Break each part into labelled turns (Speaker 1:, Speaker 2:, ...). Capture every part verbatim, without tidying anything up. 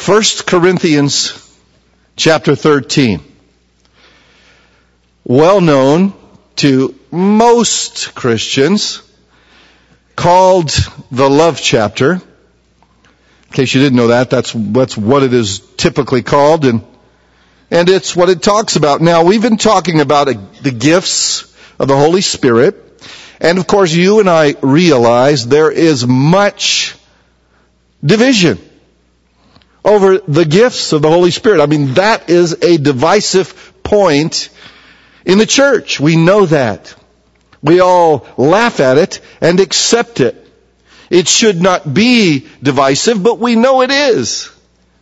Speaker 1: First Corinthians chapter thirteen. Well known to most Christians, called the love chapter. In case you didn't know that, that's, that's what it is typically called, and and it's what it talks about. Now, we've been talking about a, the gifts of the Holy Spirit, and of course you and I realize there is much division over the gifts of the Holy Spirit. I mean, that is a divisive point in the church. We know that. We all laugh at it and accept it. It should not be divisive, but we know it is.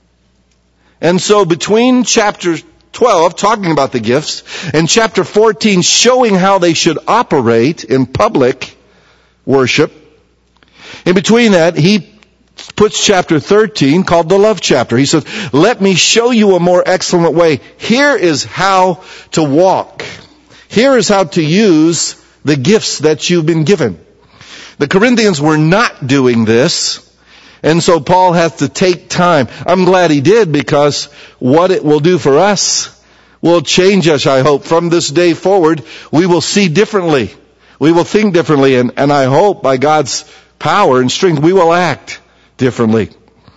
Speaker 1: And so between chapter twelve, talking about the gifts, and chapter fourteen, showing how they should operate in public worship, in between that, he puts chapter thirteen, called the love chapter. He says, let me show you a more excellent way. Here is how to walk. Here is how to use the gifts that you've been given. The Corinthians were not doing this, and so Paul has to take time. I'm glad he did, because what it will do for us will change us, I hope. From this day forward, we will see differently. We will think differently, and, and I hope by God's power and strength, we will act differently.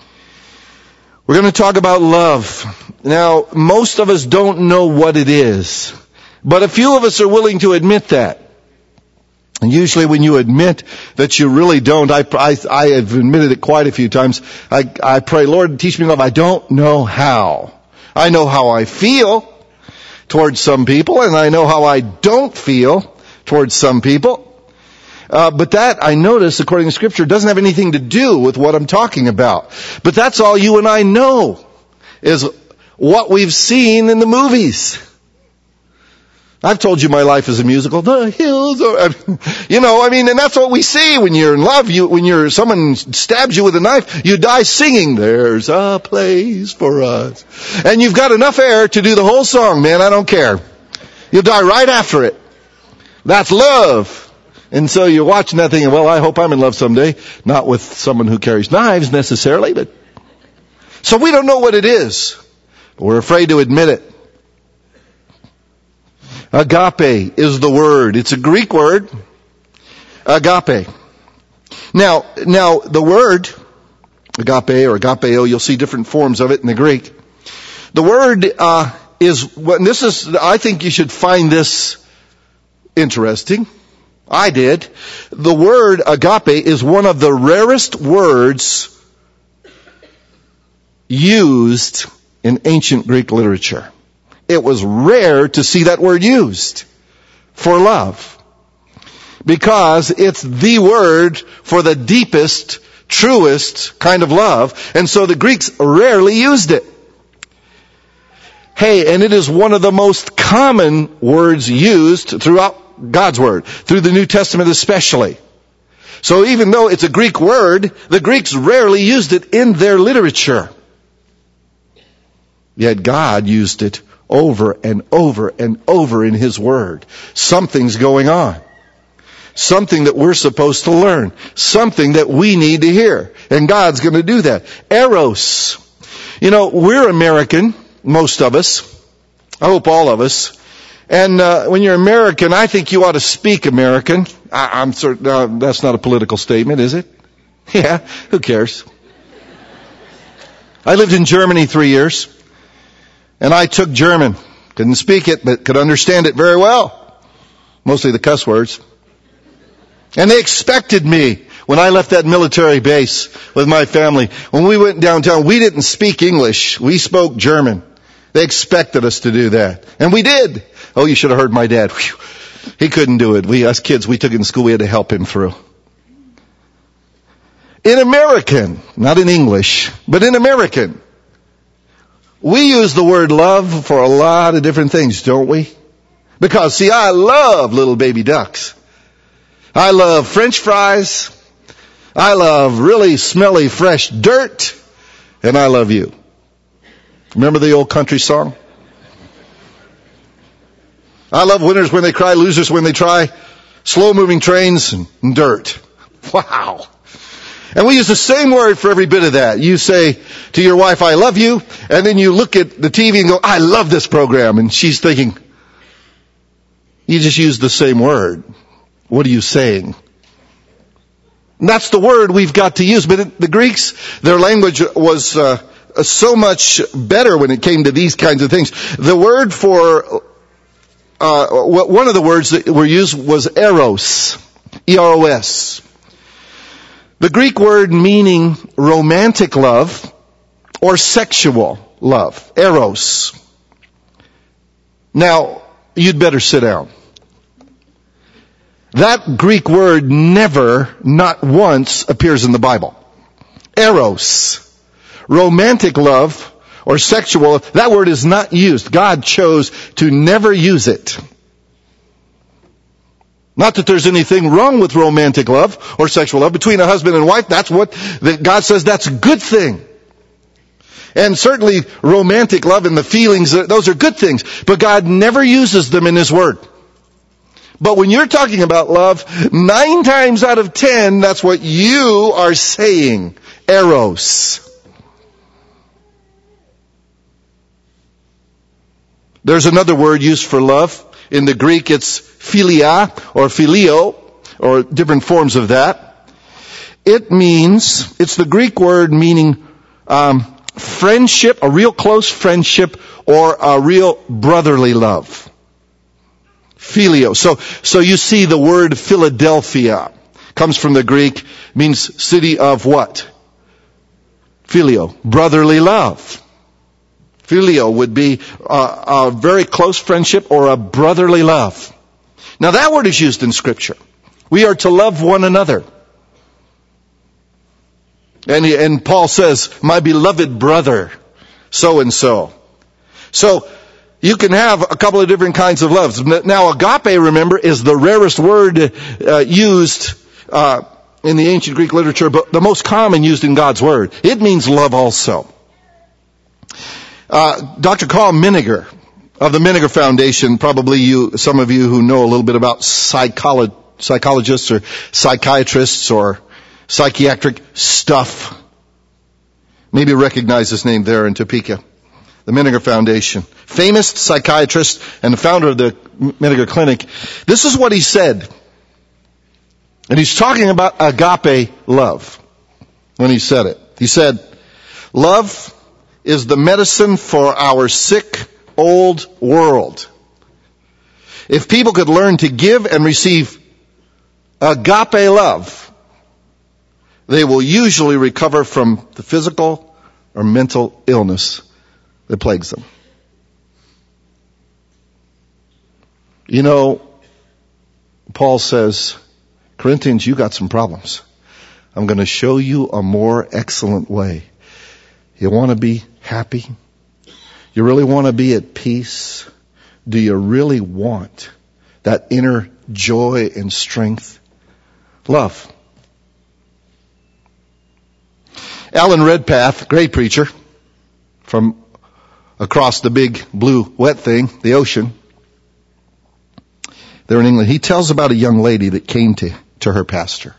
Speaker 1: We're going to talk about love. Now, most of us don't know what it is, but a few of us are willing to admit that. And usually when you admit that you really don't, I, I, I have admitted it quite a few times, I, I pray, Lord, teach me love. I don't know how. I know how I feel towards some people, and I know how I don't feel towards some people. Uh, but that, I notice, according to Scripture, doesn't have anything to do with what I'm talking about. But that's all you and I know, is what we've seen in the movies. I've told you my life is a musical. The hills are, you know, I mean, and that's what we see when you're in love. You, when you're, someone stabs you with a knife, you die singing, there's a place for us. And you've got enough air to do the whole song, man, I don't care. You'll die right after it. That's love. And so you're watching that thinking, well, I hope I'm in love someday. Not with someone who carries knives necessarily, but. So we don't know what it is. But we're afraid to admit it. Agape is the word. It's a Greek word. Agape. Now, now the word, agape or agapeo, you'll see different forms of it in the Greek. The word uh, is, well, this is, I think you should find this interesting. I did. The word agape is one of the rarest words used in ancient Greek literature. It was rare to see that word used for love, because it's the word for the deepest, truest kind of love. And so the Greeks rarely used it. Hey, and it is one of the most common words used throughout God's Word, through the New Testament especially. So even though it's a Greek word, the Greeks rarely used it in their literature. Yet God used it over and over and over in His Word. Something's going on. Something that we're supposed to learn. Something that we need to hear. And God's going to do that. Eros. You know, we're American, most of us. I hope all of us. And uh, when you're American, I think you ought to speak American. I, I'm certain uh, that's not a political statement, is it? Yeah, who cares? I lived in Germany three years. And I took German. Couldn't speak it, but could understand it very well. Mostly the cuss words. And they expected me when I left that military base with my family. When we went downtown, we didn't speak English. We spoke German. They expected us to do that. And we did. Oh, you should have heard my dad. Whew. He couldn't do it. We, us kids, we took it in school. We had to help him through. In American, not in English, but in American, we use the word love for a lot of different things, don't we? Because, see, I love little baby ducks. I love French fries. I love really smelly, fresh dirt. And I love you. Remember the old country song? I love winners when they cry, losers when they try, slow-moving trains and dirt. Wow. And we use the same word for every bit of that. You say to your wife, I love you, and then you look at the T V and go, I love this program. And she's thinking, you just used the same word. What are you saying? And that's the word we've got to use. But the Greeks, their language was uh, so much better when it came to these kinds of things. The word for, uh, one of the words that were used was eros. E R O S. The Greek word meaning romantic love or sexual love. Eros. Now, you'd better sit down. That Greek word never, not once, appears in the Bible. Eros. Romantic love or sexual, that word is not used. God chose to never use it. Not that there's anything wrong with romantic love or sexual love between a husband and wife. That's what that God says that's a good thing. And certainly romantic love and the feelings, those are good things. But God never uses them in His Word. But when you're talking about love, nine times out of ten, that's what you are saying. Eros. There's another word used for love. In the Greek, it's philia or phileo, or different forms of that. It means, it's the Greek word meaning um, friendship, a real close friendship, or a real brotherly love. Phileo. So, so you see the word Philadelphia comes from the Greek, means city of what? Phileo, brotherly love. Phileo would be a, a very close friendship or a brotherly love. Now that word is used in Scripture. We are to love one another. And, he, and Paul says, my beloved brother, so and so. So, you can have a couple of different kinds of loves. Now agape, remember, is the rarest word uh, used uh, in the ancient Greek literature, but the most common used in God's Word. It means love also. Uh, Doctor Carl Menninger of the Menninger Foundation, probably you, some of you who know a little bit about psycholo- psychologists or psychiatrists or psychiatric stuff, maybe recognize his name there in Topeka. The Menninger Foundation. Famous psychiatrist and the founder of the Menninger Clinic. This is what he said. And he's talking about agape love when he said it. He said, love is the medicine for our sick, old world. If people could learn to give and receive agape love, they will usually recover from the physical or mental illness that plagues them. You know, Paul says, Corinthians, you got some problems. I'm going to show you a more excellent way. You want to be happy? You really want to be at peace? Do you really want that inner joy and strength? Love. Alan Redpath, great preacher, from across the big blue wet thing, the ocean, there in England, he tells about a young lady that came to, to her pastor.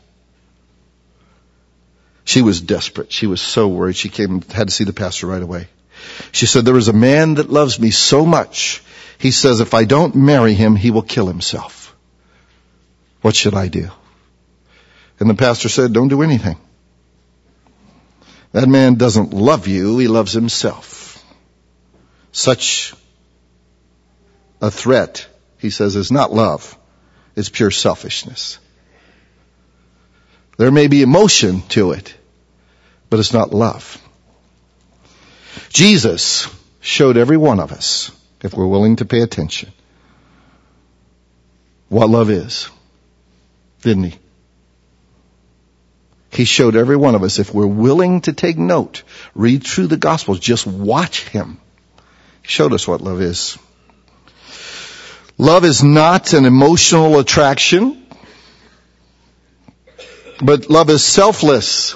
Speaker 1: She was desperate. She was so worried. She came and had to see the pastor right away. She said, there is a man that loves me so much. He says, if I don't marry him, he will kill himself. What should I do? And the pastor said, don't do anything. That man doesn't love you. He loves himself. Such a threat, he says, is not love. It's pure selfishness. There may be emotion to it, but it's not love. Jesus showed every one of us, if we're willing to pay attention, what love is, didn't he? He showed every one of us, if we're willing to take note, read through the Gospels, just watch him. He showed us what love is. Love is not an emotional attraction, but love is selfless.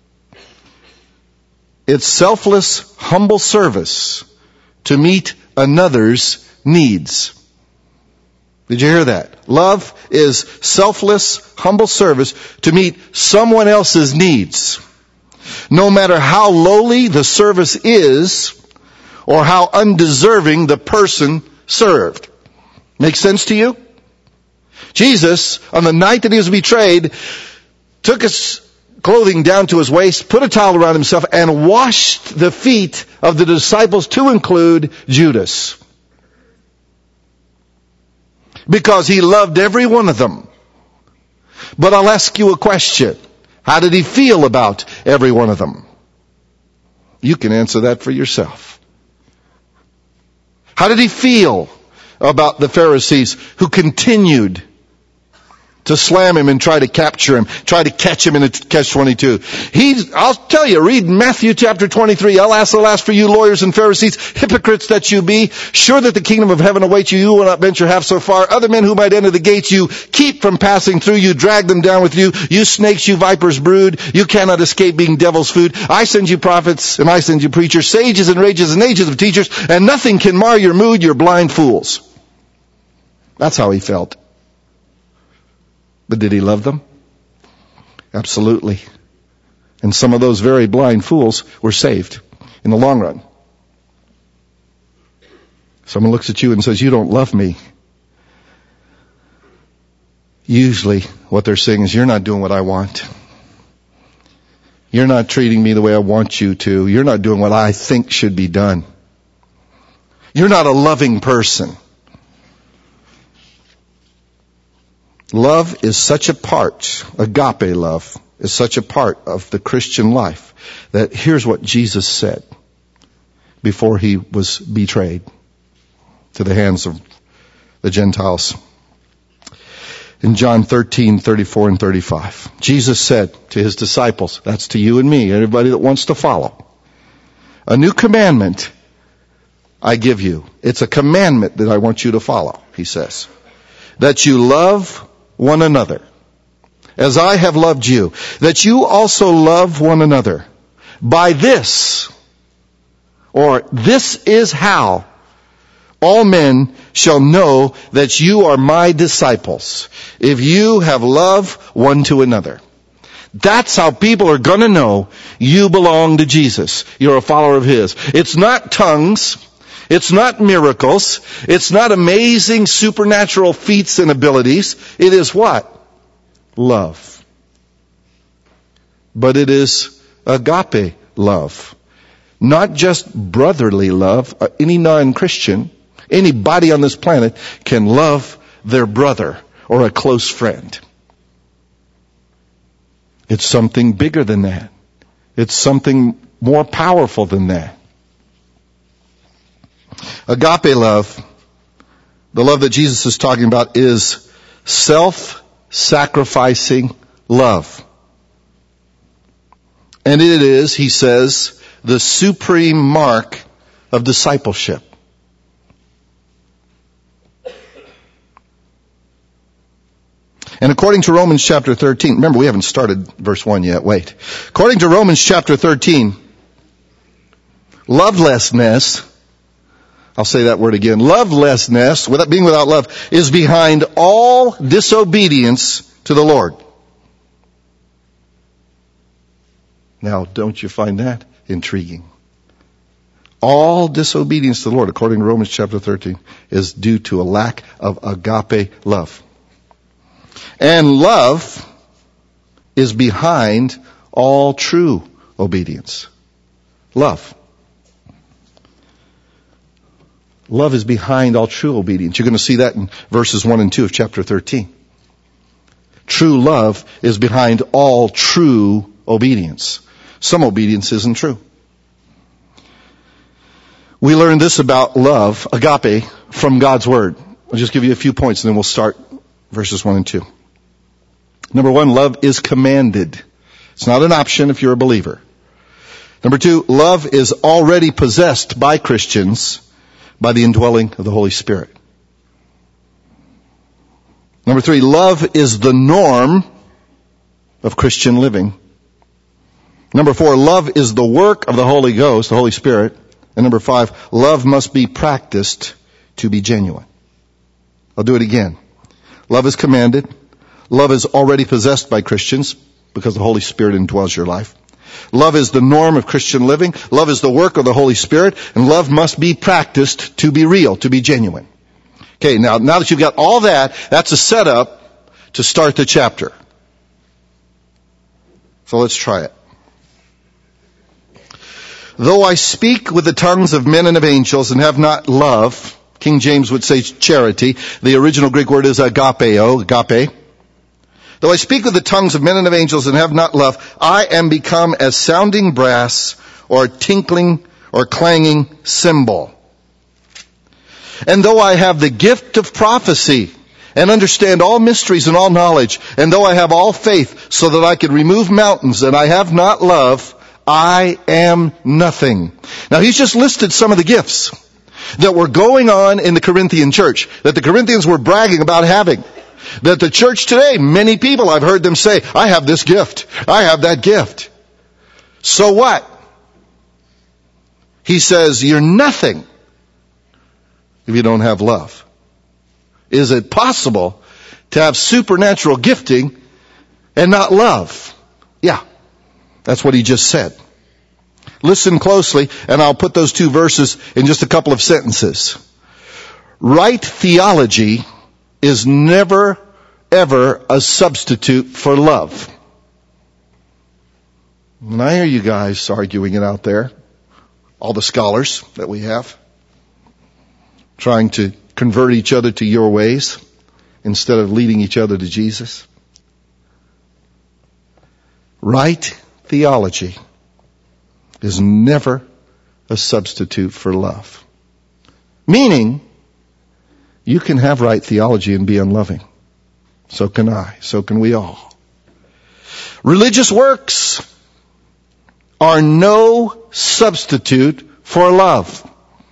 Speaker 1: It's selfless, humble service to meet another's needs. Did you hear that? Love is selfless, humble service to meet someone else's needs. No matter how lowly the service is or how undeserving the person served. Make sense to you? Jesus, on the night that he was betrayed, took his clothing down to his waist, put a towel around himself, and washed the feet of the disciples, to include Judas. Because he loved every one of them. But I'll ask you a question. How did he feel about every one of them? You can answer that for yourself. How did he feel about the Pharisees who continued to slam him and try to capture him, try to catch him in a catch twenty-two? He, I'll tell you, read Matthew chapter twenty-three. Alas, alas for you lawyers and Pharisees, hypocrites that you be. Sure that the kingdom of heaven awaits you. You will not venture half so far. Other men who might enter the gates, you keep from passing through. You drag them down with you. You snakes, you vipers brood. You cannot escape being devil's food. I send you prophets and I send you preachers, sages and rages and ages of teachers, and nothing can mar your mood. You're blind fools. That's how he felt. But did he love them? Absolutely. And some of those very blind fools were saved in the long run. Someone looks at you and says, you don't love me. Usually what they're saying is, you're not doing what I want. You're not treating me the way I want you to. You're not doing what I think should be done. You're not a loving person. Love is such a part, agape love is such a part of the Christian life, that here's what Jesus said before he was betrayed to the hands of the Gentiles. In John thirteen, thirty-four and thirty-five, Jesus said to his disciples, that's to you and me, everybody that wants to follow, a new commandment I give you. It's a commandment that I want you to follow, he says, that you love one another, as I have loved you, that you also love one another. By this, or this is how, all men shall know that you are my disciples, if you have love one to another. That's how people are going to know you belong to Jesus. You're a follower of his. It's not tongues. It's not miracles. It's not amazing supernatural feats and abilities. It is what? Love. But it is agape love. Not just brotherly love. Any non-Christian, anybody on this planet can love their brother or a close friend. It's something bigger than that. It's something more powerful than that. Agape love, the love that Jesus is talking about, is self-sacrificing love. And it is, he says, the supreme mark of discipleship. And according to Romans chapter thirteen, remember we haven't started verse one yet, wait. According to Romans chapter thirteen, lovelessness, I'll say that word again, lovelessness, without being without love, is behind all disobedience to the Lord. Now, don't you find that intriguing? All disobedience to the Lord, according to Romans chapter thirteen, is due to a lack of agape love. And love is behind all true obedience. Love. Love is behind all true obedience. You're going to see that in verses one and two of chapter thirteen. True love is behind all true obedience. Some obedience isn't true. We learn this about love, agape, from God's Word. I'll just give you a few points and then we'll start verses one and two. Number one, love is commanded. It's not an option if you're a believer. Number two, love is already possessed by Christians by the indwelling of the Holy Spirit. Number three, love is the norm of Christian living. Number four, love is the work of the Holy Ghost, the Holy Spirit. And number five, love must be practiced to be genuine. I'll do it again. Love is commanded. Love is already possessed by Christians because the Holy Spirit indwells your life. Love is the norm of Christian living. Love is the work of the Holy Spirit. And love must be practiced to be real, to be genuine. Okay, now, now that you've got all that, that's a setup to start the chapter. So let's try it. Though I speak with the tongues of men and of angels and have not love, King James would say charity. The original Greek word is agapeo, agape. Though I speak with the tongues of men and of angels and have not love, I am become as sounding brass or tinkling or clanging cymbal. And though I have the gift of prophecy and understand all mysteries and all knowledge, and though I have all faith so that I could remove mountains and I have not love, I am nothing. Now he's just listed some of the gifts that were going on in the Corinthian church, that the Corinthians were bragging about having. That the church today, many people, I've heard them say, I have this gift, I have that gift. So what? He says, you're nothing if you don't have love. Is it possible to have supernatural gifting and not love? Yeah, that's what he just said. Listen closely, and I'll put those two verses in just a couple of sentences. Right theology is never, ever a substitute for love. And I hear you guys arguing it out there, all the scholars that we have, trying to convert each other to your ways instead of leading each other to Jesus. Right theology is never a substitute for love. Meaning, you can have right theology and be unloving. So can I. So can we all. Religious works are no substitute for love.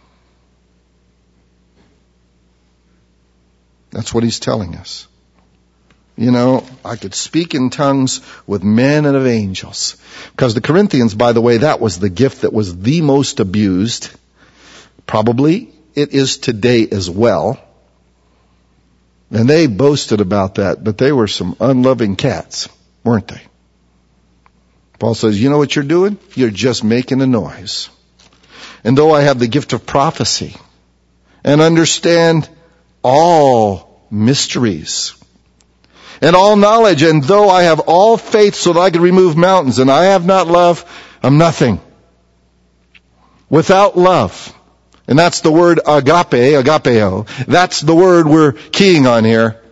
Speaker 1: That's what he's telling us. You know, I could speak in tongues with men and of angels. Because the Corinthians, by the way, that was the gift that was the most abused. Probably it is today as well. And they boasted about that, but they were some unloving cats, weren't they? Paul says, you know what you're doing? You're just making a noise. And though I have the gift of prophecy and understand all mysteries and all knowledge, and though I have all faith so that I can remove mountains, and I have not love, I'm nothing. Without love. And that's the word agape, agapeo. That's the word we're keying on here.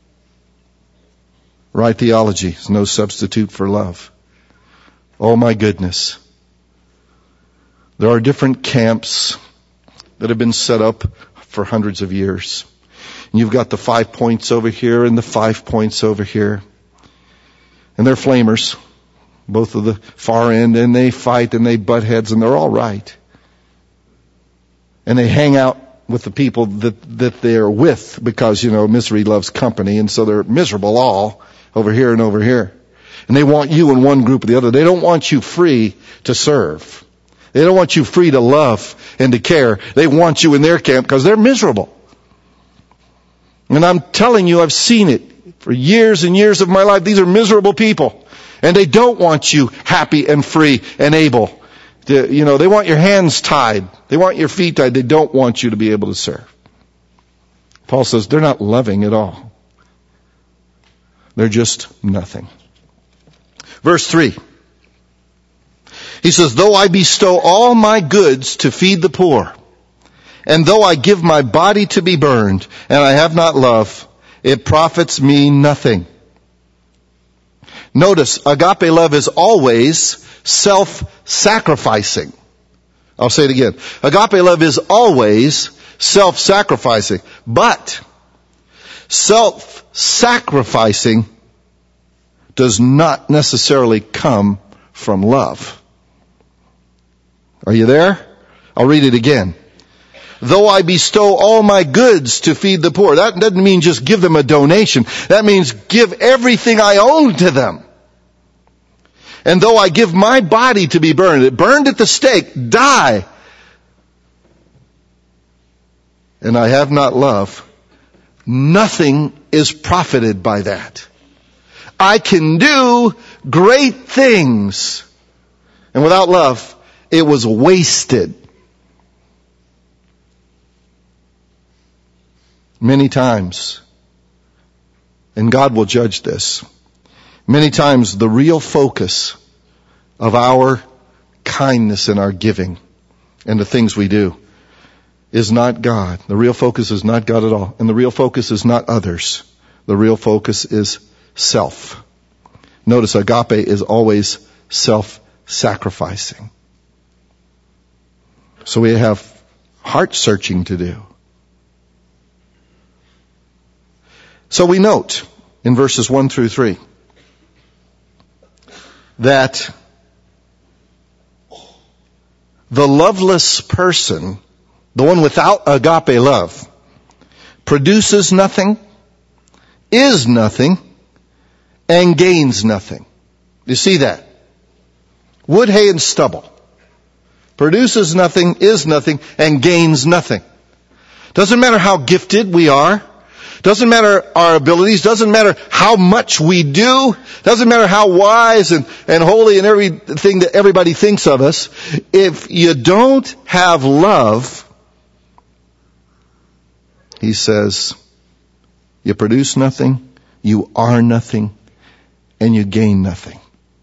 Speaker 1: Right theology is no substitute for love. Oh my goodness. There are different camps that have been set up for hundreds of years. And you've got the five points over here and the five points over here. And they're flamers, both of the far end, and they fight and they butt heads, and they're all right. And they hang out with the people that, that they're with because, you know, misery loves company. And so they're miserable all over here and over here. And they want you in one group or the other. They don't want you free to serve. They don't want you free to love and to care. They want you in their camp because they're miserable. And I'm telling you, I've seen it for years and years of my life. These are miserable people. And they don't want you happy and free and able. To, you know, they want your hands tied. They want your feet tied. They don't want you to be able to serve. Paul says they're not loving at all. They're just nothing. Verse three. He says, though I bestow all my goods to feed the poor, and though I give my body to be burned, and I have not love, it profits me nothing. Notice, agape love is always self-sacrificing. I'll say it again. Agape love is always self-sacrificing. But self-sacrificing does not necessarily come from love. Are you there? I'll read it again. Though I bestow all my goods to feed the poor. That doesn't mean just give them a donation. That means give everything I own to them. And though I give my body to be burned, burned at the stake, die, and I have not love, nothing is profited by that. I can do great things. And without love, it was wasted. Many times, and God will judge this, many times the real focus of our kindness and our giving and the things we do is not God. The real focus is not God at all. And the real focus is not others. The real focus is self. Notice agape is always self-sacrificing. So we have heart searching to do. So we note in verses one through three that the loveless person, the one without agape love, produces nothing, is nothing, and gains nothing. You see that? Wood, hay, and stubble. Produces nothing, is nothing, and gains nothing. Doesn't matter how gifted we are. Doesn't matter our abilities. Doesn't matter how much we do. Doesn't matter how wise and, and holy and everything that everybody thinks of us. If you don't have love, he says, you produce nothing, you are nothing, and you gain nothing.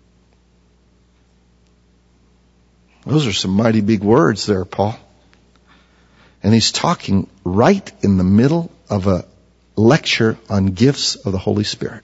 Speaker 1: Those are some mighty big words there, Paul. And he's talking right in the middle of a lecture on gifts of the Holy Spirit.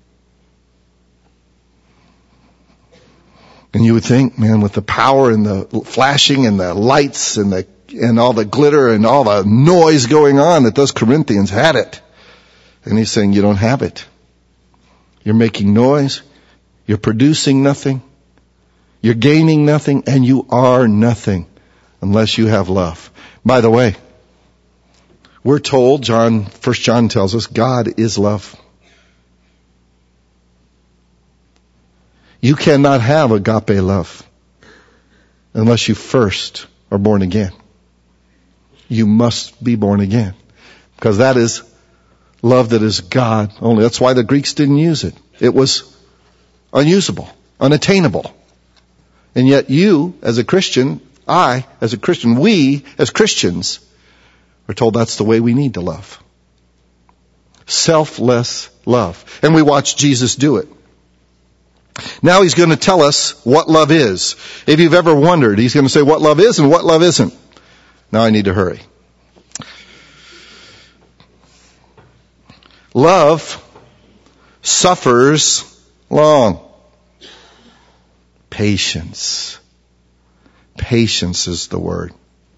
Speaker 1: And you would think, man, with the power and the flashing and the lights and the and all the glitter and all the noise going on, that those Corinthians had it. And he's saying, you don't have it. You're making noise. You're producing nothing. You're gaining nothing, and you are nothing unless you have love. By the way, we're told, John, First John tells us, God is love. You cannot have agape love unless you first are born again. You must be born again, because that is love that is God only. That's why the Greeks didn't use it. It was unusable, unattainable. And yet you, as a Christian, I, as a Christian, we, as Christians, are told that's the way we need to love. Selfless love. And we watch Jesus do it. Now he's going to tell us what love is. If you've ever wondered, he's going to say what love is and what love isn't. Now I need to hurry. Love suffers long. Patience. Patience is the word.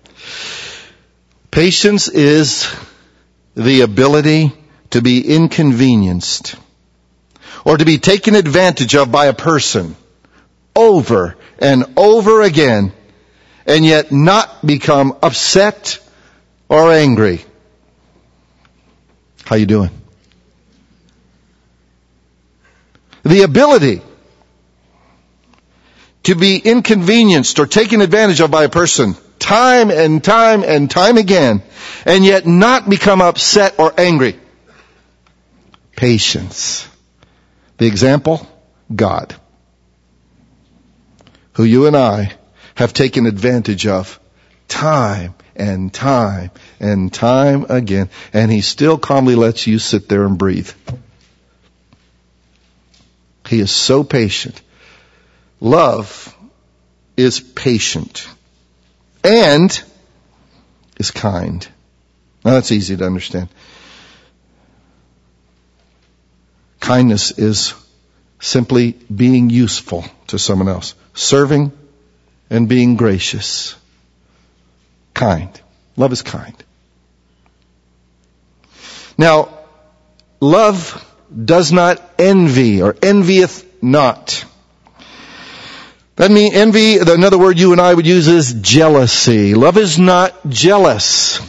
Speaker 1: Patience is the ability to be inconvenienced or to be taken advantage of by a person over and over again, and yet not become upset or angry. How you doing? The ability to be inconvenienced or taken advantage of by a person time and time and time again, and yet not become upset or angry. Patience. The example? God, who you and I have taken advantage of time and time and time again, and he still calmly lets you sit there and breathe. He is so patient. Love is patient and is kind. Now that's easy to understand. Kindness is simply being useful to someone else, serving and being gracious. Kind. Love is kind. Now, love does not envy or envieth not. That means envy, another word you and I would use is jealousy. Love is not jealous.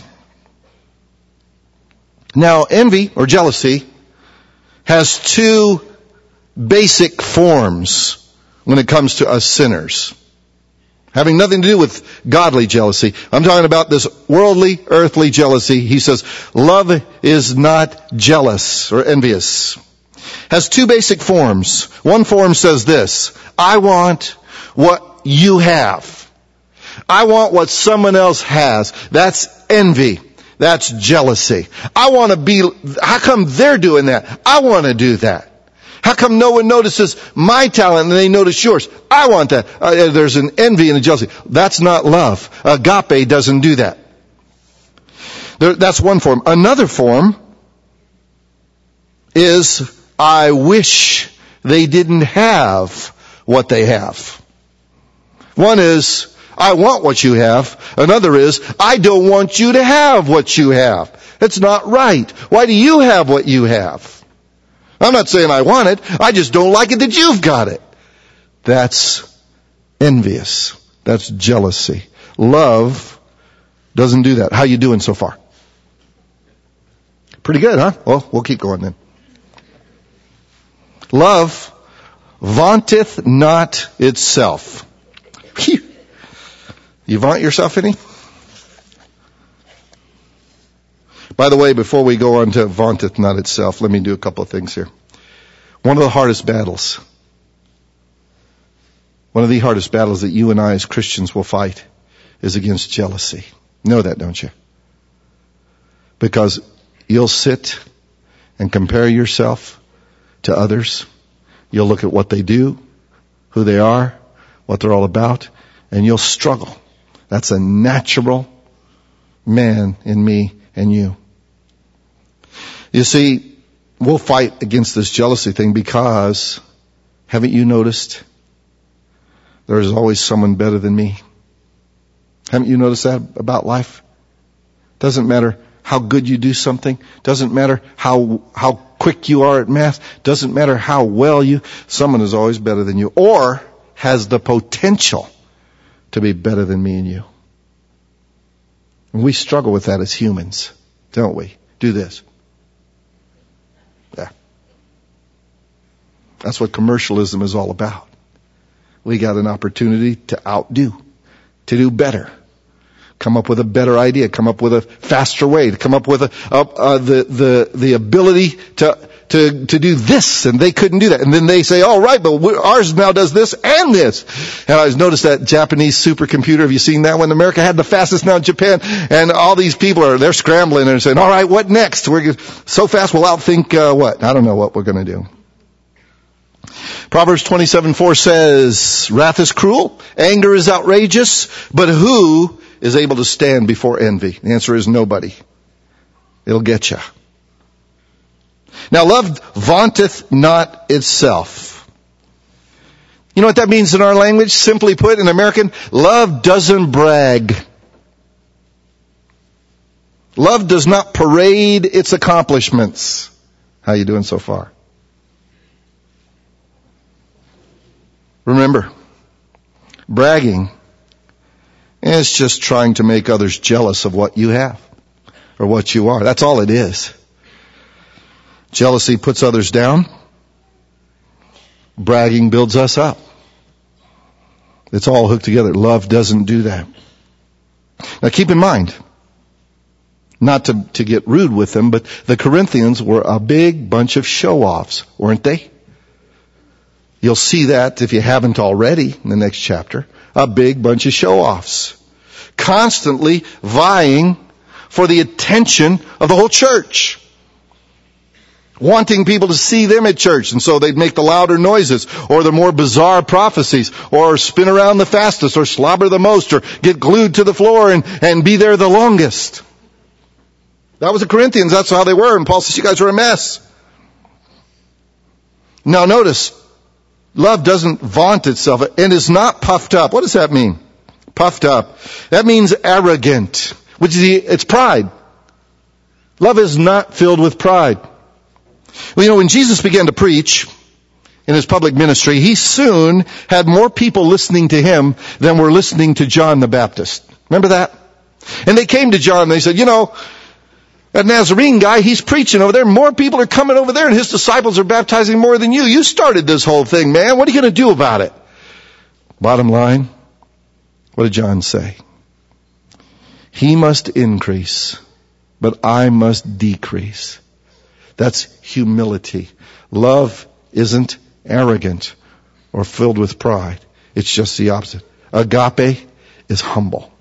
Speaker 1: Now, envy or jealousy has two basic forms when it comes to us sinners. Having nothing to do with godly jealousy. I'm talking about this worldly, earthly jealousy. He says, love is not jealous or envious. Has two basic forms. One form says this: I want what you have. I want what someone else has. That's envy. That's jealousy. I want to be, how come they're doing that? I want to do that. How come no one notices my talent and they notice yours? I want that. Uh, there's an envy and a jealousy. That's not love. Agape doesn't do that. There, that's one form. Another form is, I wish they didn't have what they have. One is, I want what you have. Another is, I don't want you to have what you have. It's not right. Why do you have what you have? I'm not saying I want it. I just don't like it that you've got it. That's envious. That's jealousy. Love doesn't do that. How you doing so far? Pretty good, huh? Well, we'll keep going then. Love vaunteth not itself. Phew. You vaunt yourself any? By the way, before we go on to vaunteth not itself, let me do a couple of things here. One of the hardest battles, one of the hardest battles that you and I as Christians will fight is against jealousy. Know that, don't you? Because you'll sit and compare yourself to others. You'll look at what they do, who they are, what they're all about, and you'll struggle. That's a natural man in me and you. You see, we'll fight against this jealousy thing because, haven't you noticed, there is always someone better than me? Haven't you noticed that about life? Doesn't matter how good you do something. Doesn't matter how how quick you are at math. Doesn't matter how well you, someone is always better than you, or has the potential to be better than me and you. And we struggle with that as humans, don't we? Do this. Yeah. That's what commercialism is all about. We got an opportunity to outdo, to do better, come up with a better idea, come up with a faster way, to come up with a, uh, uh, the the the ability to to to do this, and they couldn't do that. And then they say, "All right, but ours now does this and this." And I noticed that Japanese supercomputer. Have you seen that one? America had the fastest now in Japan, and all these people are they're scrambling and saying, "All right, what next? We're so fast we'll outthink uh, what? I don't know what we're going to do." Proverbs twenty-seven four says, "Wrath is cruel, anger is outrageous, but who is able to stand before envy?" The answer is nobody. It'll get you. Now, love vaunteth not itself. You know what that means in our language? Simply put, in American, love doesn't brag. Love does not parade its accomplishments. How you doing so far? Remember, bragging is just trying to make others jealous of what you have or what you are. That's all it is. Jealousy puts others down. Bragging builds us up. It's all hooked together. Love doesn't do that. Now keep in mind, not to, to get rude with them, but the Corinthians were a big bunch of show-offs, weren't they? You'll see that if you haven't already in the next chapter. A big bunch of show-offs. Constantly vying for the attention of the whole church. Wanting people to see them at church, and so they'd make the louder noises, or the more bizarre prophecies, or spin around the fastest, or slobber the most, or get glued to the floor and, and be there the longest. That was the Corinthians, that's how they were, and Paul says, you guys are a mess. Now notice, love doesn't vaunt itself, and is not puffed up. What does that mean? Puffed up. That means arrogant, which is the, it's pride. Love is not filled with pride. Well, you know, when Jesus began to preach in his public ministry, he soon had more people listening to him than were listening to John the Baptist. Remember that? And they came to John and they said, you know, that Nazarene guy, he's preaching over there. More people are coming over there and his disciples are baptizing more than you. You started this whole thing, man. What are you going to do about it? Bottom line, What did John say? He must increase, but I must decrease. That's humility. Love isn't arrogant or filled with pride. It's just the opposite. Agape is humble.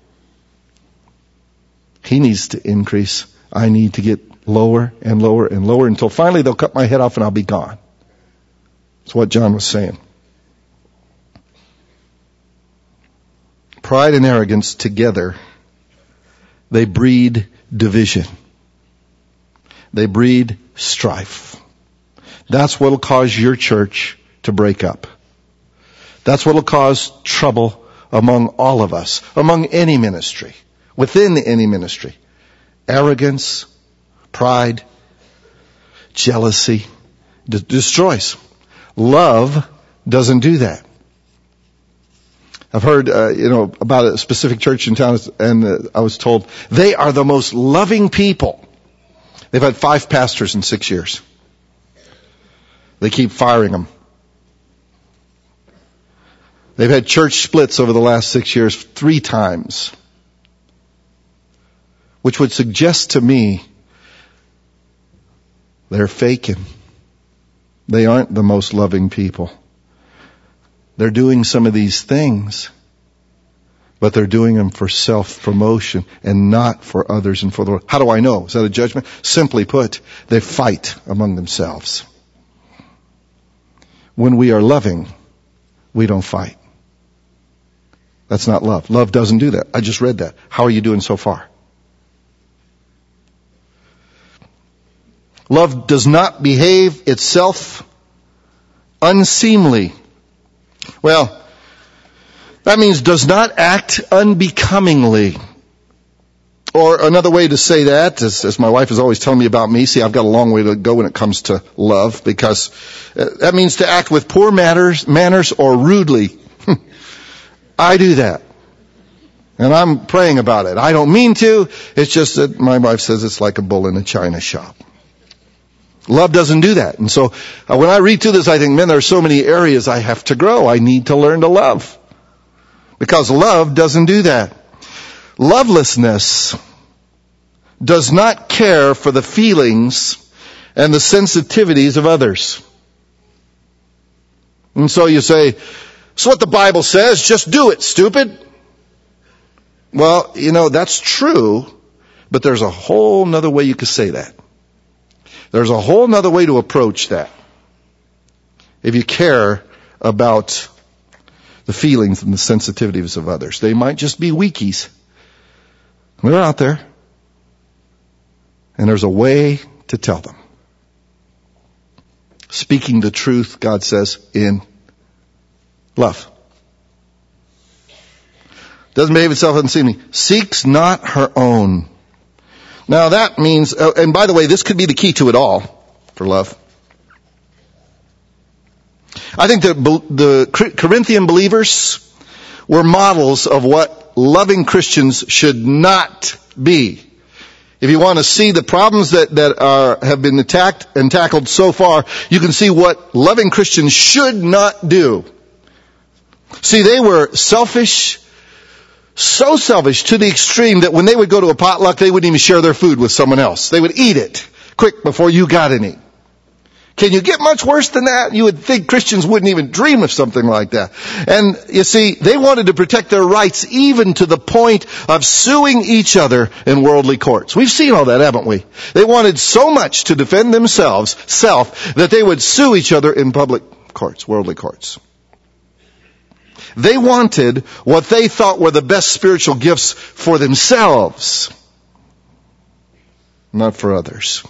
Speaker 1: He needs to increase. I need to get lower and lower and lower until finally they'll cut my head off and I'll be gone. That's what John was saying. Pride and arrogance together, they breed division. They breed strife. That's what will cause your church to break up. That's what will cause trouble among all of us, among any ministry, within any ministry. Arrogance, pride, jealousy, d- destroys. Love doesn't do that. I've heard, uh, you know, about a specific church in town, and uh, I was told they are the most loving people. They've had five pastors in six years. They keep firing them. They've had church splits over the last six years three times, which would suggest to me they're faking. They aren't the most loving people. They're doing some of these things, but they're doing them for self-promotion and not for others and for the Lord. How do I know? Is that a judgment? Simply put, they fight among themselves. When we are loving, we don't fight. That's not love. Love doesn't do that. I just read that. How are you doing so far? Love does not behave itself unseemly. Well, that means does not act unbecomingly. Or another way to say that, as, as my wife is always telling me about me, see, I've got a long way to go when it comes to love, because uh, that means to act with poor manners, manners or rudely. I do that. And I'm praying about it. I don't mean to. It's just that my wife says it's like a bull in a china shop. Love doesn't do that. And so uh, when I read through this, I think, man, there are so many areas I have to grow. I need to learn to love. Because love doesn't do that. Lovelessness does not care for the feelings and the sensitivities of others. And so you say, so what the Bible says, just do it, stupid. Well, you know, that's true, but there's a whole nother way you could say that. There's a whole nother way to approach that. If you care about the feelings and the sensitivities of others. They might just be weakies. They're out there. And there's a way to tell them. Speaking the truth, God says, in love. Doesn't behave itself unseemly. Seeks not her own. Now that means, uh, and by the way, this could be the key to it all for love. I think that the Corinthian believers were models of what loving Christians should not be. If you want to see the problems that, that are, have been attacked and tackled so far, you can see what loving Christians should not do. See, they were selfish, so selfish to the extreme that when they would go to a potluck, they wouldn't even share their food with someone else. They would eat it quick before you got any. Can you get much worse than that? You would think Christians wouldn't even dream of something like that. And you see, they wanted to protect their rights even to the point of suing each other in worldly courts. We've seen all that, haven't we? They wanted so much to defend themselves, self, that they would sue each other in public courts, worldly courts. They wanted what they thought were the best spiritual gifts for themselves, not for others.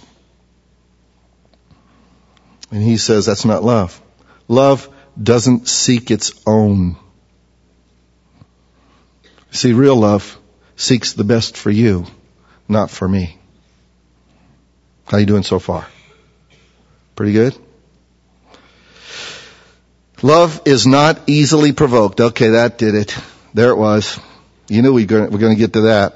Speaker 1: And he says that's not love. Love doesn't seek its own. See, real love seeks the best for you, not for me. How you doing so far? Pretty good? Love is not easily provoked. Okay, that did it. There it was. You knew we were going to get to that.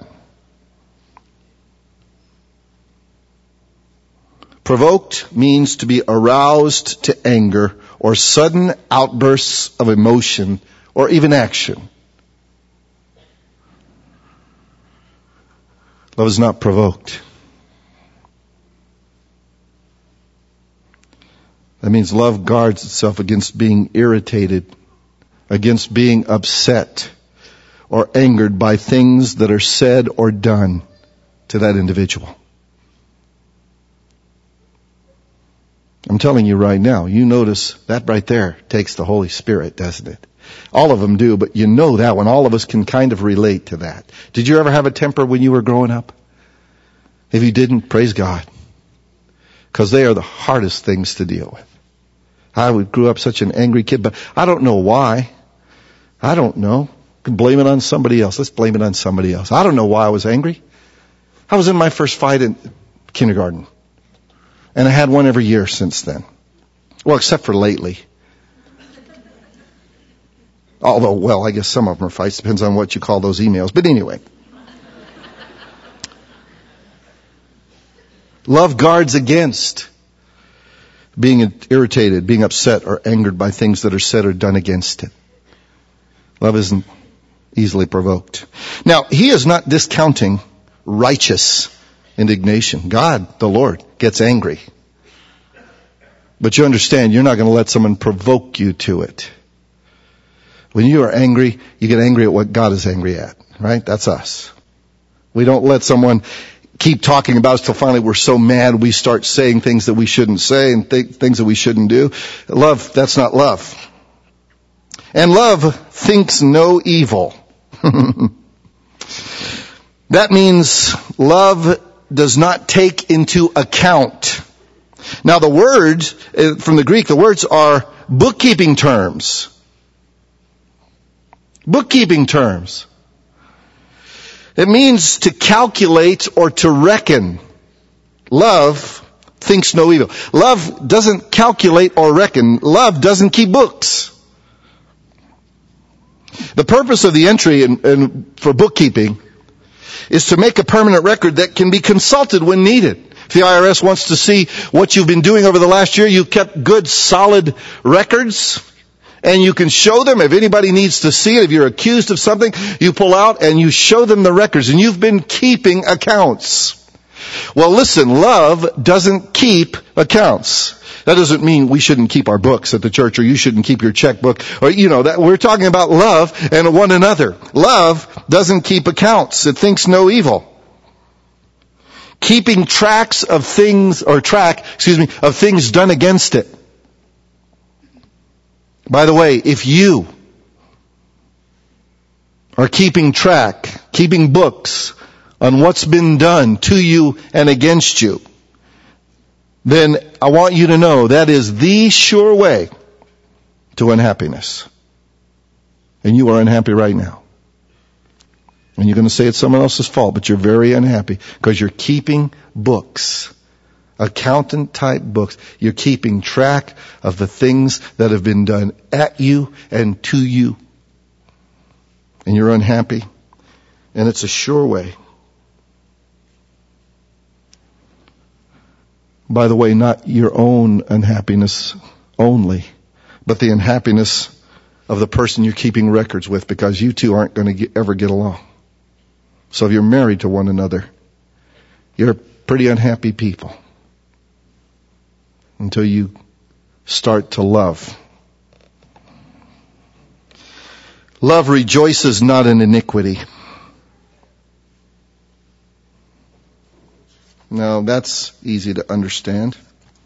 Speaker 1: Provoked means to be aroused to anger or sudden outbursts of emotion or even action. Love is not provoked. That means love guards itself against being irritated, against being upset or angered by things that are said or done to that individual. I'm telling you right now, you notice that right there takes the Holy Spirit, doesn't it? All of them do, but you know that one. All of us can kind of relate to that. Did you ever have a temper when you were growing up? If you didn't, praise God. Because they are the hardest things to deal with. I grew up such an angry kid, but I don't know why. I don't know. Can blame it on somebody else. Let's blame it on somebody else. I don't know why I was angry. I was in my first fight in kindergarten. And I had one every year since then. Well, except for lately. Although, well, I guess some of them are fights. Depends on what you call those emails. But anyway. Love guards against being irritated, being upset, or angered by things that are said or done against it. Love isn't easily provoked. Now, he is not discounting righteous indignation. God, the Lord, gets angry. But you understand, you're not going to let someone provoke you to it. When you are angry, you get angry at what God is angry at, right? That's us. We don't let someone keep talking about us till finally we're so mad we start saying things that we shouldn't say and th- things that we shouldn't do. Love, that's not love. And love thinks no evil. That means love does not take into account. Now the words, from the Greek, the words are bookkeeping terms. Bookkeeping terms. It means to calculate or to reckon. Love thinks no evil. Love doesn't calculate or reckon. Love doesn't keep books. The purpose of the entry in, in, for bookkeeping is to make a permanent record that can be consulted when needed. If the I R S wants to see what you've been doing over the last year, you've kept good, solid records. And you can show them if anybody needs to see it. If you're accused of something, you pull out and you show them the records. And you've been keeping accounts. Well, listen, love doesn't keep accounts. That doesn't mean we shouldn't keep our books at the church, or you shouldn't keep your checkbook, or, you know, that we're talking about love and one another. Love doesn't keep accounts. It thinks no evil. Keeping tracks of things, or track, excuse me, of things done against it. By the way, if you are keeping track, keeping books on what's been done to you and against you, then I want you to know that is the sure way to unhappiness. And you are unhappy right now. And you're going to say it's someone else's fault, but you're very unhappy because you're keeping books. Accountant type books. You're keeping track of the things that have been done at you and to you. And you're unhappy. And it's a sure way. By the way, not your own unhappiness only, but the unhappiness of the person you're keeping records with, because you two aren't going to get, ever get along. So if you're married to one another, you're pretty unhappy people. Until you start to love. Love rejoices not in iniquity. Now that's easy to understand.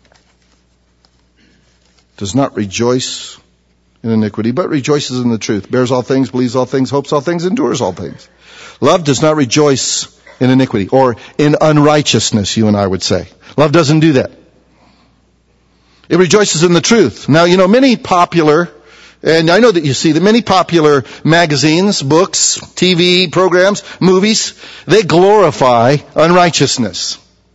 Speaker 1: Does not rejoice in iniquity, but rejoices in the truth. Bears all things, believes all things, hopes all things, endures all things. Love does not rejoice in iniquity, or in unrighteousness, you and I would say. Love doesn't do that. It rejoices in the truth. Now, you know, many popular, and I know that you see that many popular magazines, books, T V programs, movies, they glorify unrighteousness.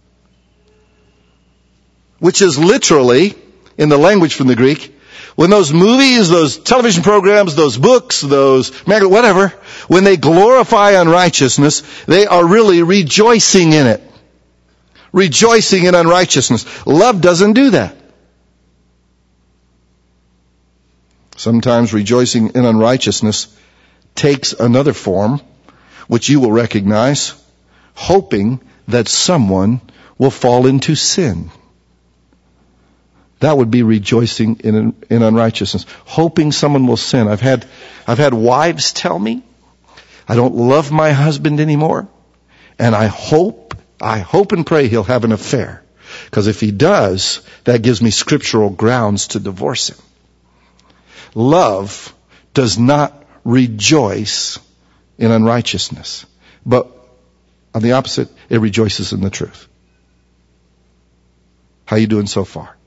Speaker 1: Which is literally, in the language from the Greek, when those movies, those television programs, those books, those, whatever, when they glorify unrighteousness, they are really rejoicing in it. Rejoicing in unrighteousness. Love doesn't do that. Sometimes rejoicing in unrighteousness takes another form, which you will recognize, hoping that someone will fall into sin. That would be rejoicing in, in unrighteousness. Hoping someone will sin. I've had, I've had wives tell me, I don't love my husband anymore, and I hope, I hope and pray he'll have an affair. Because if he does, that gives me scriptural grounds to divorce him. Love does not rejoice in unrighteousness. But on the opposite, it rejoices in the truth. How you doing so far?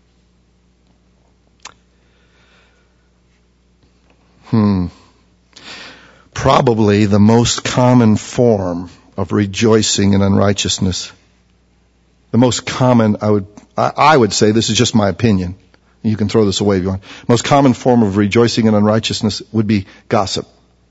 Speaker 1: Hmm. Probably the most common form of rejoicing in unrighteousness. The most common, I would, I, I would say, this is just my opinion. You can throw this away if you want. Most common form of rejoicing in unrighteousness would be gossip.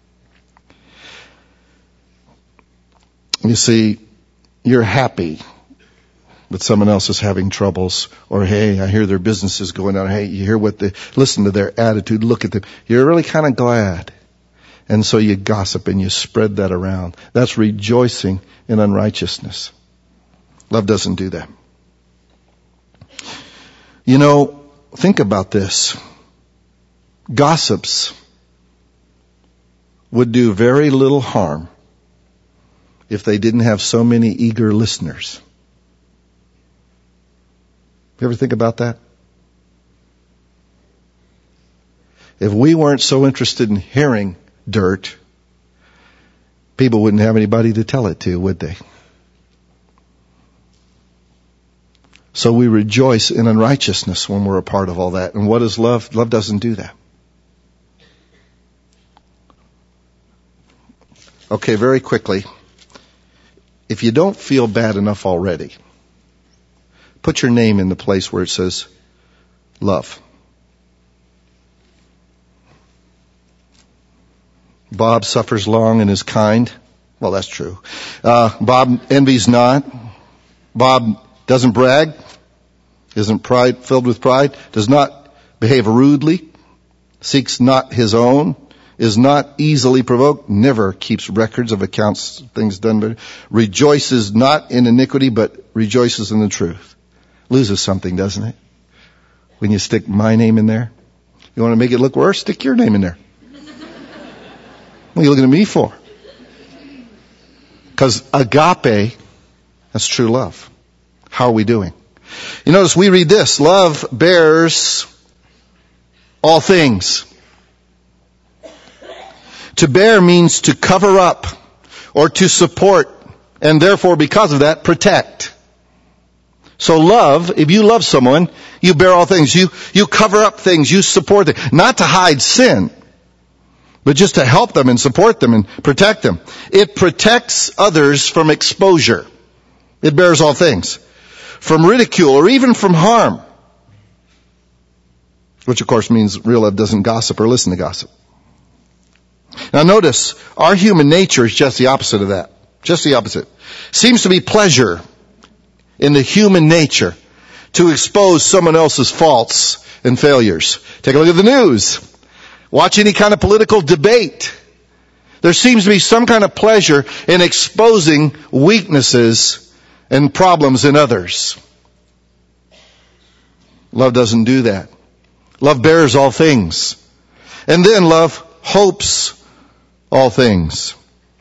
Speaker 1: You see, you're happy that someone else is having troubles, or hey, I hear their business is going on. Hey, you hear what they, listen to their attitude, look at them. You're really kind of glad. And so you gossip and you spread that around. That's rejoicing in unrighteousness. Love doesn't do that. You know, think about this. Gossips would do very little harm if they didn't have so many eager listeners. You ever think about that? If we weren't so interested in hearing dirt, people wouldn't have anybody to tell it to, would they? So we rejoice in unrighteousness when we're a part of all that. And what is love? Love doesn't do that. Okay, very quickly. If you don't feel bad enough already, put your name in the place where it says love. Bob suffers long and is kind. Well, that's true. Uh, Bob envies not. Bob doesn't brag. Isn't pride filled with pride. Does not behave rudely. Seeks not his own. Is not easily provoked. Never keeps records of accounts, things done. But rejoices not in iniquity, but rejoices in the truth. Loses something, doesn't it? When you stick my name in there. You want to make it look worse? Stick your name in there. What are you looking at me for? Because agape, that's true love. How are we doing? You notice we read this. Love bears all things. To bear means to cover up or to support, and therefore because of that, protect. So love, if you love someone, you bear all things. You, you cover up things. You support them. Not to hide sin, but just to help them and support them and protect them. It protects others from exposure. It bears all things. From ridicule or even from harm. Which of course means real love doesn't gossip or listen to gossip. Now notice, our human nature is just the opposite of that. Just the opposite. Seems to be pleasure in the human nature to expose someone else's faults and failures. Take a look at the news. Watch any kind of political debate. There seems to be some kind of pleasure in exposing weaknesses and problems in others. Love doesn't do that. Love bears all things. And then love hopes all things.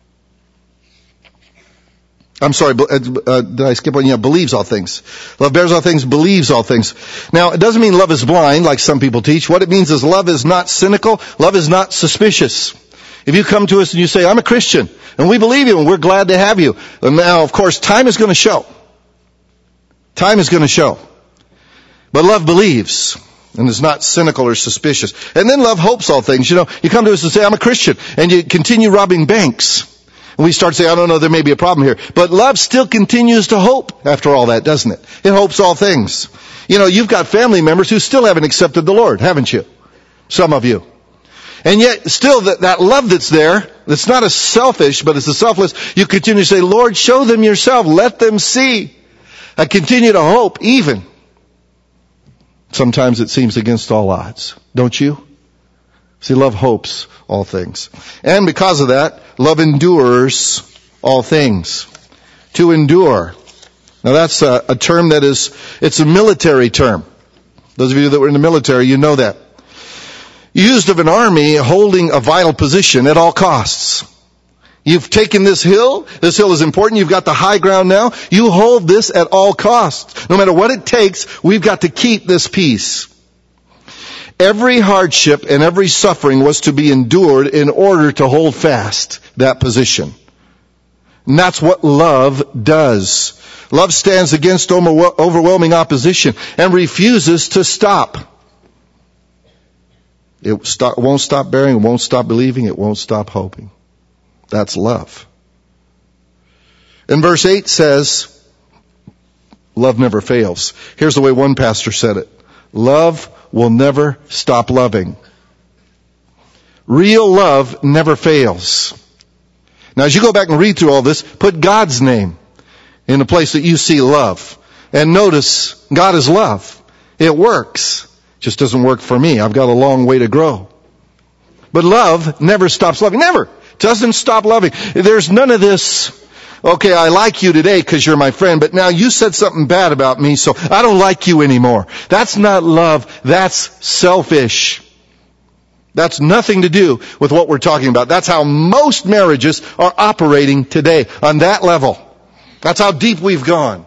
Speaker 1: I'm sorry, uh, did I skip one? Yeah, believes all things. Love bears all things, believes all things. Now, it doesn't mean love is blind, like some people teach. What it means is love is not cynical. Love is not suspicious. If you come to us and you say, I'm a Christian, and we believe you, and we're glad to have you. And now, of course, time is going to show. Time is going to show. But love believes, and is not cynical or suspicious. And then love hopes all things. You know, you come to us and say, I'm a Christian, and you continue robbing banks. And we start saying, I don't know, there may be a problem here. But love still continues to hope after all that, doesn't it? It hopes all things. You know, you've got family members who still haven't accepted the Lord, haven't you? Some of you. And yet, still, that, that love that's there, that's not a selfish, but it's a selfless, you continue to say, Lord, show them yourself. Let them see. I continue to hope, even. Sometimes it seems against all odds. Don't you? See, love hopes all things. And because of that, love endures all things. to endure. Now that's a, a term that is, it's a military term. Those of you that were in the military, you know that. Used of an army holding a vital position at all costs. You've taken this hill. This hill is important. You've got the high ground now. You hold this at all costs. No matter what it takes, we've got to keep this peace. Every hardship and every suffering was to be endured in order to hold fast that position. And that's what love does. Love stands against overwhelming opposition and refuses to stop. It stop, won't stop bearing, it won't stop believing, it won't stop hoping. That's love. And verse eight says, love never fails. Here's the way one pastor said it. Love will never stop loving. Real love never fails. Now as you go back and read through all this, put God's name in the place that you see love. And notice, God is love. It works. It just doesn't work for me. I've got a long way to grow. But love never stops loving. Never. Doesn't stop loving. There's none of this, okay, I like you today because you're my friend, but now you said something bad about me, so I don't like you anymore. That's not love. That's selfish. That's nothing to do with what we're talking about. That's how most marriages are operating today, on that level. That's how deep we've gone.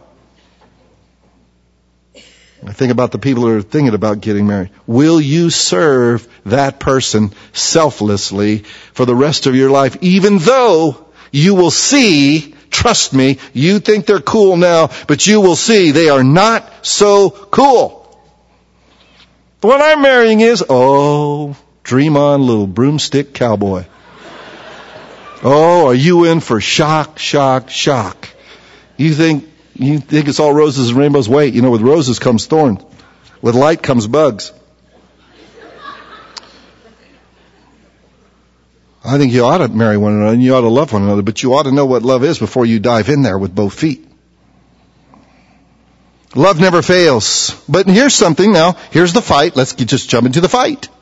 Speaker 1: I think about the people who are thinking about getting married. Will you serve that person selflessly for the rest of your life, even though you will see, trust me, you think they're cool now, but you will see they are not so cool. The one I'm marrying is, oh, dream on, little broomstick cowboy. Oh, are you in for shock, shock, shock? You think You think it's all roses and rainbows? Wait, you know, with roses comes thorns. With light comes bugs. I think you ought to marry one another and you ought to love one another, but you ought to know what love is before you dive in there with both feet. Love never fails. But here's something now. Here's the fight. Let's just jump into the fight.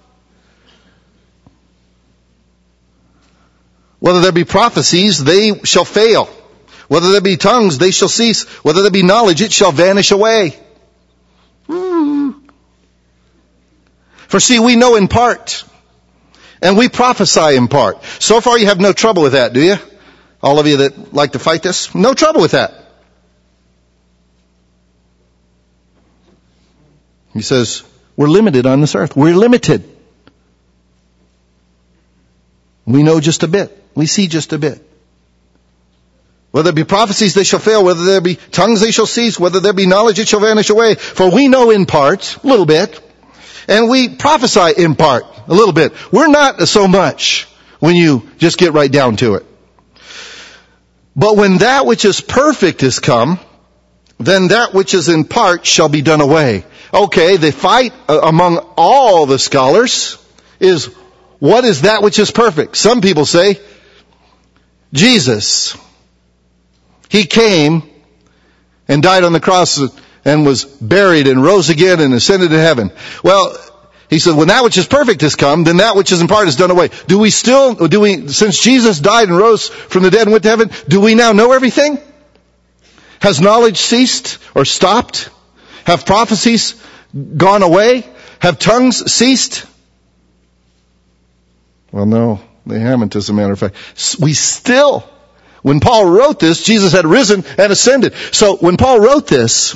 Speaker 1: Whether there be prophecies, they shall fail. Whether there be tongues, they shall cease. Whether there be knowledge, it shall vanish away. Hmm. For see, we know in part, and we prophesy in part. So far you have no trouble with that, do you? All of you that like to fight this? No trouble with that. He says, we're limited on this earth. We're limited. We know just a bit. We see just a bit. Whether there be prophecies, they shall fail. Whether there be tongues, they shall cease. Whether there be knowledge, it shall vanish away. For we know in part, a little bit, and we prophesy in part, a little bit. We're not so much when you just get right down to it. But when that which is perfect is come, then that which is in part shall be done away. Okay, the fight among all the scholars is, what is that which is perfect? Some people say, Jesus. He came and died on the cross and was buried and rose again and ascended to heaven. Well, he said, when that which is perfect has come, then that which is in part is done away. Do we still, do we, since Jesus died and rose from the dead and went to heaven, do we now know everything? Has knowledge ceased or stopped? Have prophecies gone away? Have tongues ceased? Well, no, they haven't, as a matter of fact. We still, when Paul wrote this, Jesus had risen and ascended. So when Paul wrote this,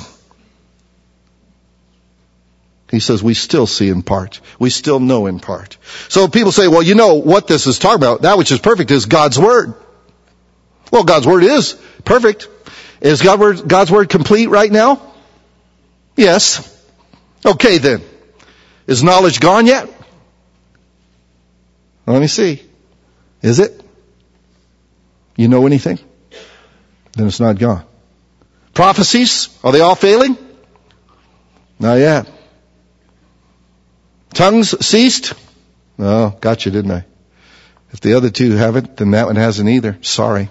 Speaker 1: he says we still see in part. We still know in part. So people say, well, you know what this is talking about. That which is perfect is God's Word. Well, God's Word is perfect. Is God's Word complete right now? Yes. Okay then. Is knowledge gone yet? Let me see. Is it? You know anything? Then it's not gone. Prophecies, are they all failing? Not yet. Tongues ceased? Oh, got you, didn't I? If the other two haven't, then that one hasn't either. Sorry.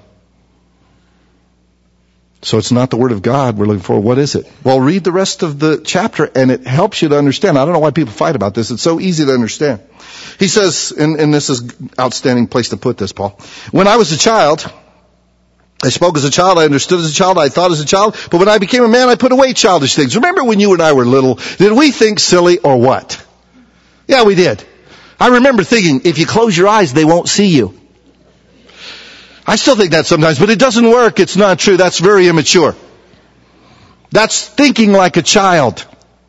Speaker 1: So it's not the Word of God we're looking for. What is it? Well, read the rest of the chapter and it helps you to understand. I don't know why people fight about this. It's so easy to understand. He says, and, and this is an outstanding place to put this, Paul. When I was a child, I spoke as a child, I understood as a child, I thought as a child, but when I became a man, I put away childish things. Remember when you and I were little, did we think silly or what? Yeah, we did. I remember thinking, if you close your eyes, they won't see you. I still think that sometimes, but it doesn't work. It's not true. That's very immature. That's thinking like a child.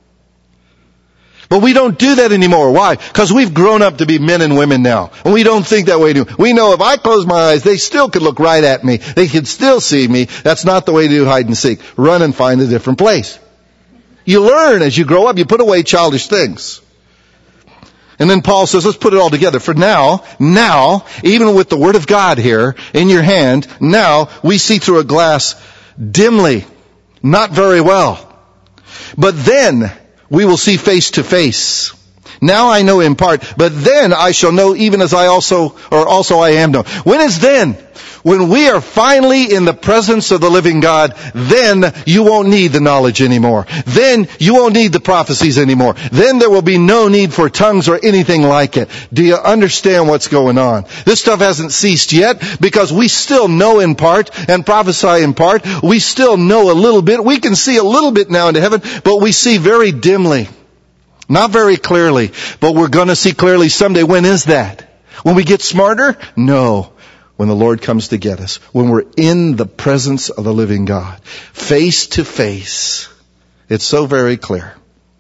Speaker 1: But we don't do that anymore. Why? Because we've grown up to be men and women now. And we don't think that way anymore. We know if I close my eyes, they still could look right at me. They could still see me. That's not the way to do hide and seek. Run and find a different place. You learn as you grow up. You put away childish things. And then Paul says, let's put it all together. For now, now, even with the Word of God here in your hand, now we see through a glass dimly, not very well. But then we will see face to face. Now I know in part, but then I shall know even as I also, or also I am known. When is then? When we are finally in the presence of the living God, then you won't need the knowledge anymore. Then you won't need the prophecies anymore. Then there will be no need for tongues or anything like it. Do you understand what's going on? This stuff hasn't ceased yet because we still know in part and prophesy in part. We still know a little bit. We can see a little bit now into heaven, but we see very dimly. Not very clearly, but we're going to see clearly someday. When is that? When we get smarter? No. When the Lord comes to get us. When we're in the presence of the living God. Face to face. It's so very clear.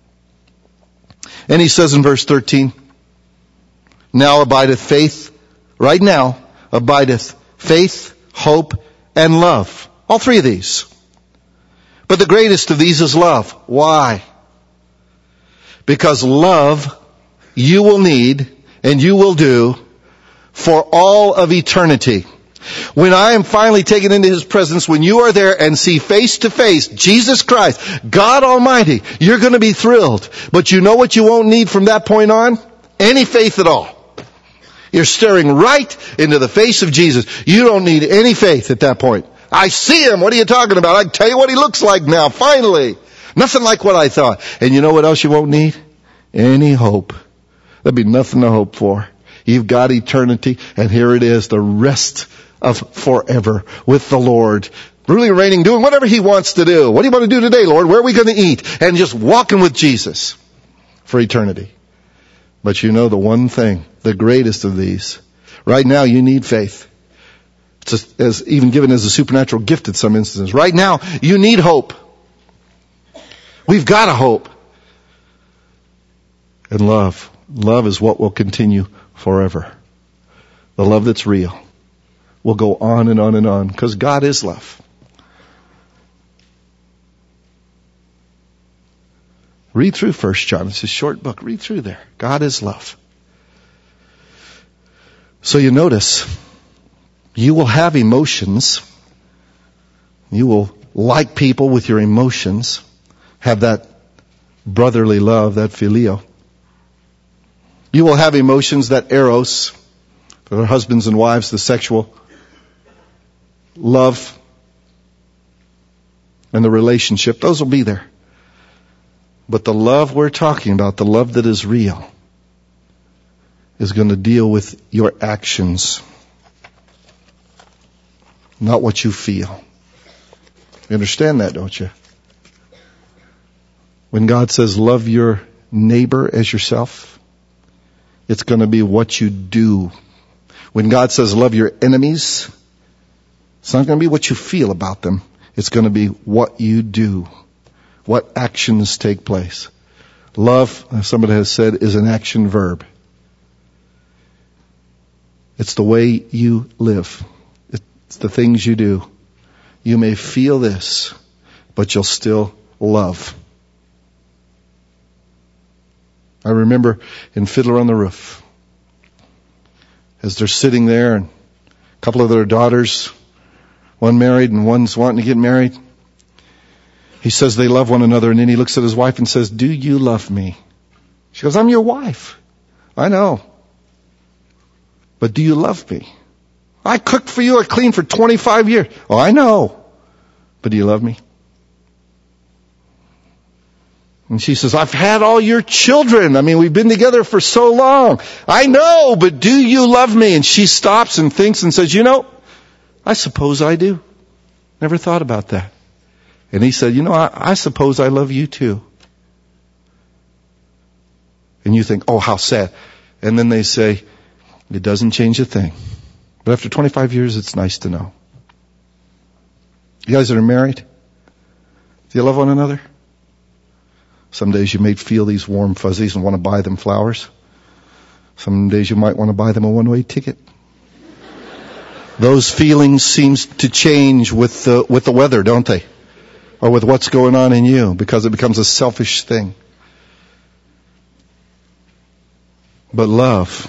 Speaker 1: And he says in verse thirteen, now abideth faith, right now, abideth faith, hope, and love. All three of these. But the greatest of these is love. Why? Because love you will need and you will do for all of eternity. When I am finally taken into His presence, when you are there and see face to face Jesus Christ, God Almighty, you're going to be thrilled. But you know what you won't need from that point on? Any faith at all. You're staring right into the face of Jesus. You don't need any faith at that point. I see Him. What are you talking about? I can tell you what He looks like now, finally. Nothing like what I thought. And you know what else you won't need? Any hope. There'll be nothing to hope for. You've got eternity, and here it is, the rest of forever with the Lord. Ruling, reigning, doing whatever He wants to do. What do you want to do today, Lord? Where are we going to eat? And just walking with Jesus for eternity. But you know the one thing, the greatest of these. Right now you need faith. It's a, as even given as a supernatural gift in some instances. Right now you need hope. We've got a hope. And love. Love is what will continue forever. The love that's real will go on and on and on because God is love. Read through First John. It's a short book. Read through there. God is love. So you notice, you will have emotions. You will like people with your emotions. Have that brotherly love, that phileo. You will have emotions, that eros, for their husbands and wives, the sexual love and the relationship. Those will be there. But the love we're talking about, the love that is real, is going to deal with your actions, not what you feel. You understand that, don't you? When God says love your neighbor as yourself, it's going to be what you do. When God says love your enemies, it's not going to be what you feel about them. It's going to be what you do. What actions take place. Love, as somebody has said, is an action verb. It's the way you live. It's the things you do. You may feel this, but you'll still love. I remember in Fiddler on the Roof, as they're sitting there and a couple of their daughters, one married and one's wanting to get married. He says they love one another, and then he looks at his wife and says, do you love me? She goes, I'm your wife. I know. But do you love me? I cooked for you, I cleaned for twenty-five years. Oh, I know. But do you love me? And she says, I've had all your children. I mean, we've been together for so long. I know, but do you love me? And she stops and thinks and says, you know, I suppose I do. Never thought about that. And he said, you know, I, I suppose I love you too. And you think, oh, how sad. And then they say, it doesn't change a thing. But after twenty-five years, it's nice to know. You guys that are married, do you love one another? Some days you may feel these warm fuzzies and want to buy them flowers. Some days you might want to buy them a one-way ticket. Those feelings seem to change with the, with the weather, don't they? Or with what's going on in you, because it becomes a selfish thing. But love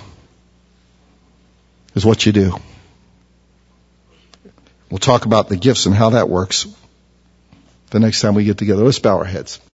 Speaker 1: is what you do. We'll talk about the gifts and how that works the next time we get together. Let's bow our heads.